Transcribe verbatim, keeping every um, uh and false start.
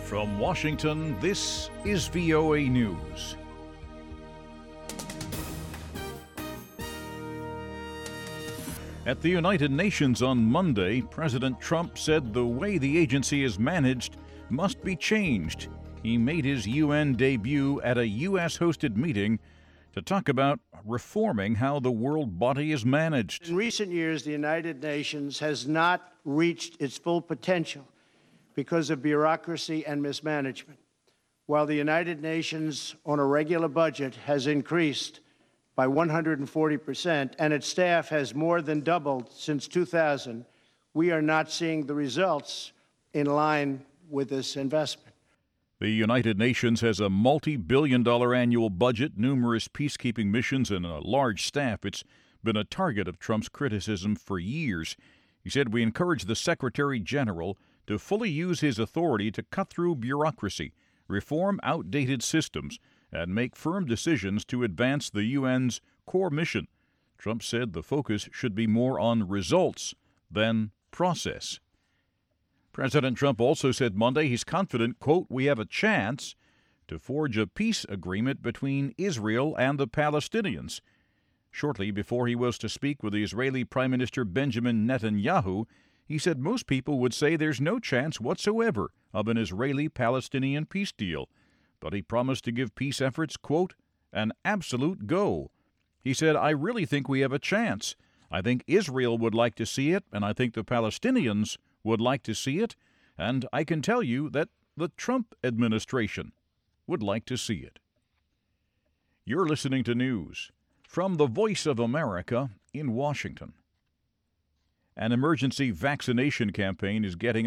From Washington, this is V O A News. At the United Nations on Monday, President Trump said the way the agency is managed must be changed. He made his U N debut at a U S-hosted meeting to talk about reforming how the world body is managed. In recent years, the United Nations has not reached its full potential because of bureaucracy and mismanagement. While the United Nations on a regular budget has increased by one hundred forty percent and its staff has more than doubled since two thousand, we are not seeing the results in line with this investment. The United Nations has a multi-billion dollar annual budget, numerous peacekeeping missions, and a large staff. It's been a target of Trump's criticism for years. He said, "We encourage the Secretary General to fully use his authority to cut through bureaucracy, reform outdated systems, and make firm decisions to advance the U N's core mission." Trump said the focus should be more on results than process. President Trump also said Monday he's confident, quote, "we have a chance to forge a peace agreement between Israel and the Palestinians." Shortly before he was to speak with the Israeli Prime Minister Benjamin Netanyahu, he said most people would say there's no chance whatsoever of an Israeli-Palestinian peace deal. But he promised to give peace efforts, quote, "an absolute go." He said, "I really think we have a chance. I think Israel would like to see it, and I think the Palestinians would like to see it, and I can tell you that the Trump administration would like to see it." You're listening to news from the Voice of America in Washington. An emergency vaccination campaign is getting